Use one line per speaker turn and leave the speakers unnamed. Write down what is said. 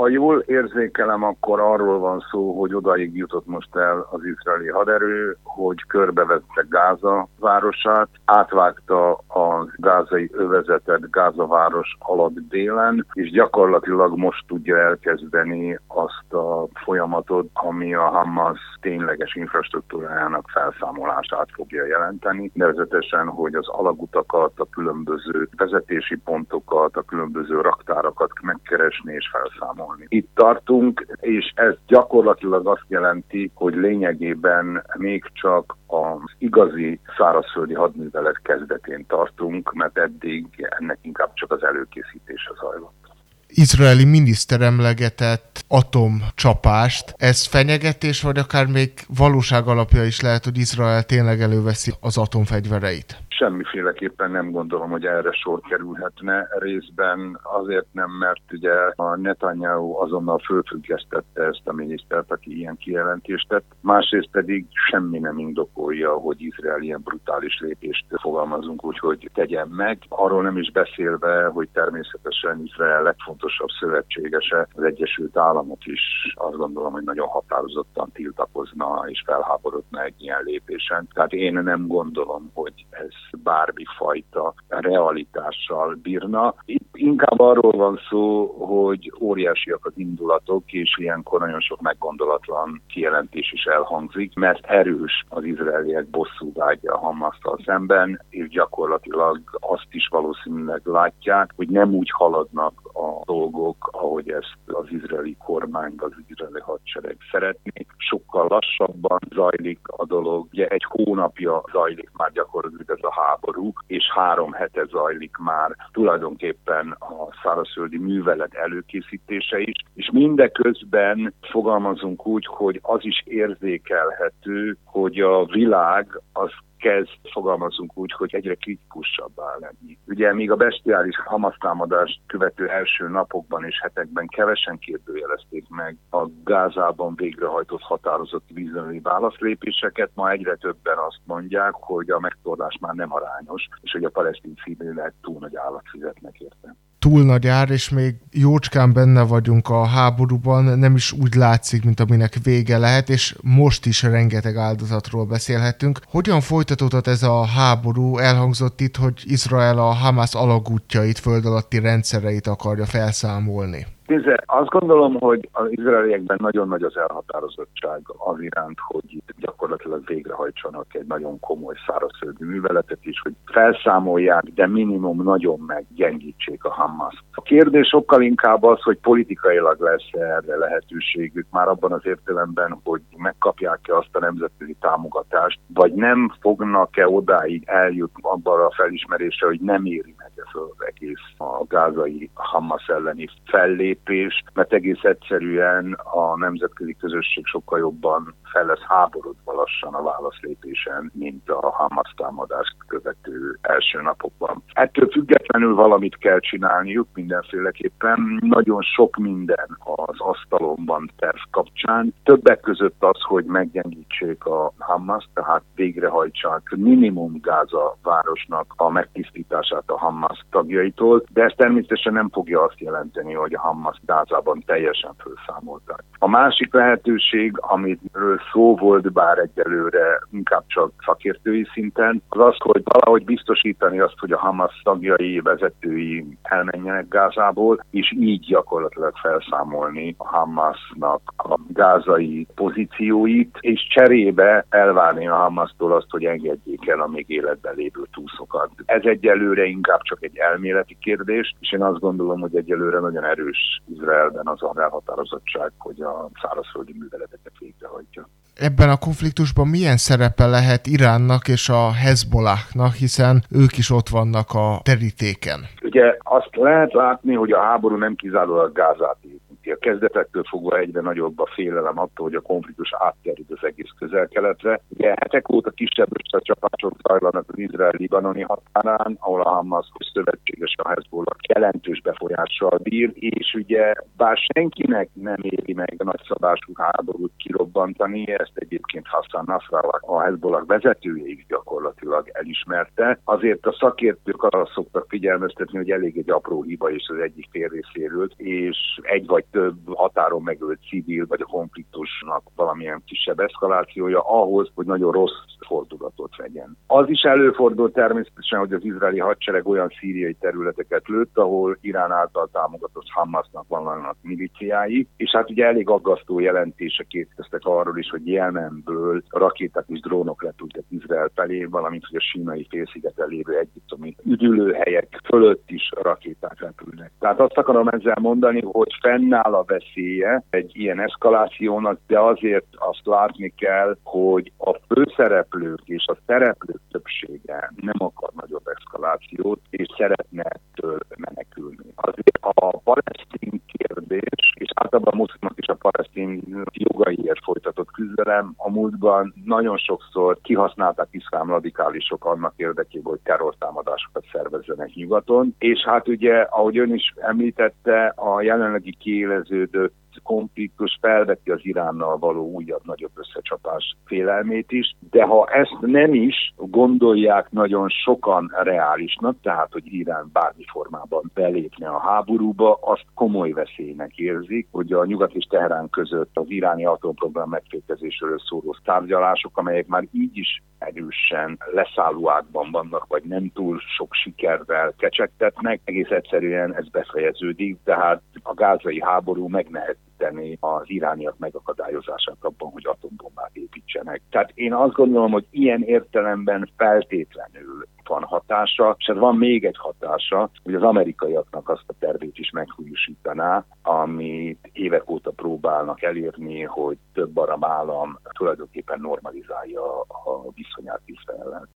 Ha jól érzékelem, akkor arról van szó, hogy odaig jutott most el az izraeli haderő, hogy körbevette Gáza városát, átvágta a gázai övezetet Gáza város alatt délen, és gyakorlatilag most tudja elkezdeni azt a folyamatot, ami a Hamas tényleges infrastruktúrájának felszámolását fogja jelenteni. Nevezetesen, hogy az alagutakat, a különböző vezetési pontokat, a különböző raktárakat megkeresni és felszámolni. Itt tartunk, és ez gyakorlatilag azt jelenti, hogy lényegében még csak az igazi szárazföldi hadművelet kezdetén tartunk, mert eddig ennek inkább csak az előkészítése zajlott.
Izraeli miniszter emlegetett atomcsapást. Ez fenyegetés, vagy akár még valóság alapja is lehet, hogy Izrael tényleg előveszi az atomfegyvereit?
Semmiféleképpen nem gondolom, hogy erre sor kerülhetne. Részben azért nem, mert ugye a Netanyahu azonnal fölfüggesztette ezt a minisztert, aki ilyen kijelentést tett. Másrészt pedig semmi nem indokolja, hogy Izrael ilyen brutális lépést fogalmazunk úgy, hogy tegyen meg. Arról nem is beszélve, hogy természetesen Izrael legfontosabb szövetségese, az Egyesült Államok is azt gondolom, hogy nagyon határozottan tiltakozna és felháborodna egy ilyen lépésen. Tehát én nem gondolom, hogy ez bármifajta realitással bírna. Itt inkább arról van szó, hogy óriásiak az indulatok, és ilyenkor nagyon sok meggondolatlan kijelentés is elhangzik, mert erős az izraeliek bosszúvágya a Hamasszal szemben, és gyakorlatilag azt is valószínűleg látják, hogy nem úgy haladnak a dolgok, ahogy ezt az izraeli kormány, az izraeli hadsereg szeretné. Sokkal lassabban zajlik a dolog. Ugye egy hónapja zajlik már gyakorlatilag ez a háború, és 3 hete zajlik már tulajdonképpen a szárazföldi művelet előkészítése is, és mindeközben fogalmazunk úgy, hogy az is érzékelhető, hogy a világ az kezd, fogalmazunk úgy, hogy egyre kritikusabbá lenni. Ugye még a bestiális Hamas támadást követő első napokban és hetekben kevesen kérdőjelezték meg a Gázában végrehajtott határozott izraeli válaszlépéseket, ma egyre többen azt mondják, hogy a megtorlás már nem arányos, és hogy a palesztin civilek túl nagy állat fizetnek érte.
Túl nagy ár, és még jócskán benne vagyunk a háborúban, nem is úgy látszik, mint aminek vége lehet, és most is rengeteg áldozatról beszélhetünk. Hogyan folytatódott ez a háború? Elhangzott itt, hogy Izrael a Hamas alagútjait, föld alatti rendszereit akarja felszámolni.
Azt gondolom, hogy az izraeliekben nagyon nagy az elhatározottság az iránt, hogy gyakorlatilag végrehajtsanak egy nagyon komoly szárazföldi műveletet is, hogy felszámolják, de minimum nagyon meggyengítsék a Hamaszt. A kérdés sokkal inkább az, hogy politikailag lesz erre lehetőségük, már abban az értelemben, hogy megkapják-e azt a nemzetközi támogatást, vagy nem fognak-e odáig eljutni abban a felismerésre, hogy nem éri meg ez az egész a gázai Hamas elleni fellépés, mert egész egyszerűen a nemzetközi közösség sokkal jobban fel lesz háborodva lassan a válaszlépésen, mint a Hamas támadást követő első napokban. Ettől függetlenül valamit kell csinálniuk mindenféleképpen. Nagyon sok minden az asztalon terv kapcsán. Többek között az, hogy meggyengítsék a Hamas, tehát végrehajtsák minimum Gáza városnak a megtisztítását a Hamas tagjaitól, de ez természetesen nem fogja azt jelenteni, hogy a Hamas Gázában teljesen felszámolták. A másik lehetőség, amiről szó volt, bár egyelőre inkább csak szakértői szinten, az az, hogy valahogy biztosítani azt, hogy a Hamas tagjai, vezetői elmenjenek Gázából, és így gyakorlatilag felszámolni a Hamasnak a gázai pozícióit, és cserébe elvárni a Hamastól azt, hogy engedjék el a még életben lévő túszokat. Ez egyelőre inkább csak egy elméleti kérdés, és én azt gondolom, hogy egyelőre nagyon erős Izraelben az a elhatározottság, hogy a szárazföldi műveleteket végrehajtja.
Ebben a konfliktusban milyen szerepe lehet Iránnak és a Hezbollahnak, hiszen ők is ott vannak a terítéken?
Ugye azt lehet látni, hogy a háború nem kizárólag Gázát érinti. A kezdetektől fogva egyre nagyobb a félelem attól, hogy a konfliktus átterjed az egész Közel-Keletre. Ugye hetek óta kisebb összecsapások zajlanak az izrael-libanoni határán, ahol a Hamas szövetséges a Hezbollah jelentős befolyással bír, és ugye bár senkinek nem éri meg a nagyszabású háborút kirobbantani, ezt egyébként Hassan Nasrallah, a Hezbollah vezetője is gyakorlatilag elismerte. Azért a szakértők arra szoktak figyelmeztetni, hogy elég egy apró hiba is az egyik fél részéről, és egy vagy több több határon megölt civil, vagy a konfliktusnak valamilyen kisebb eszkalációja ahhoz, hogy nagyon rossz fordulatot vegyen. Az is előfordult természetesen, hogy az izraeli hadsereg olyan szíriai területeket lőtt, ahol Irán által támogatott Hamasnak vannak milíciái, és hát ugye elég aggasztó jelentések érkeztek arról is, hogy Jemenből rakéták és drónok repültek Izrael felé, valamint hogy a Sínai félszigeten lévő egyiptomi üdülőhelyek fölött is rakéták repülnek. Tehát azt akarom ezzel mondani, hogy fennáll a veszélye egy ilyen eszkalációnak, de azért azt látni kell, hogy a főszereplők és a szereplők többsége nem akar nagyobb eszkalációt, és szeretne ettől menekülni. Azért a palesztin kérdés, és általában a muszlimok és a palesztin jogaiért folytatott küzdelem a múltban nagyon sokszor kihasználták iszlám radikálisok annak érdekében, hogy terrortámadásokat szervezzenek nyugaton, és hát ugye, ahogy ön is említette, a jelenlegi kiéleződött konfliktus felveti az Iránnal való újabb nagyobb összecsapás félelmét is, de ha ezt nem is gondolják nagyon sokan reálisnak, tehát hogy Irán bármi formában belépne a háborúba, azt komoly veszélynek érzik, hogy a Nyugat és Teherán között az iráni atomprogram megfékezésről szóló tárgyalások, amelyek már így is erősen leszállóákban vannak, vagy nem túl sok sikerrel kecsegtetnek, egész egyszerűen ez befejeződik, tehát a gázai háború megnehezíteni az irániak megakadályozását abban, hogy atombombát építsenek. Tehát én azt gondolom, hogy ilyen értelemben feltétlenül van hatása, és van még egy hatása, hogy az amerikaiaknak azt a tervét is meghújúsítaná, amit évek óta próbálnak elérni, hogy több arab állam tulajdonképpen normalizálja a viszonyát Izraellel.